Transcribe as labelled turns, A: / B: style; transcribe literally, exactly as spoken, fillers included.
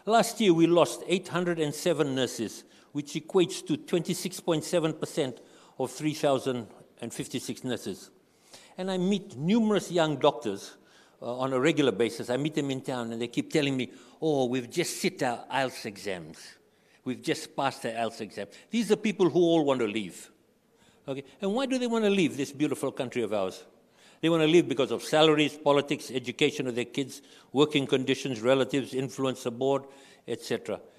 A: Last year, we lost eight hundred seven nurses, which equates to twenty-six point seven percent of three thousand fifty-six nurses. And I meet numerous young doctors uh, on a regular basis. I meet them in town, and they keep telling me, oh, we've just sit our I E L T S exams. We've just passed the I E L T S exam. These are people who all want to leave. Okay? And why do they want to leave this beautiful country of ours? They want to leave because of salaries, politics, education of their kids, working conditions, relatives, influence aboard, et cetera.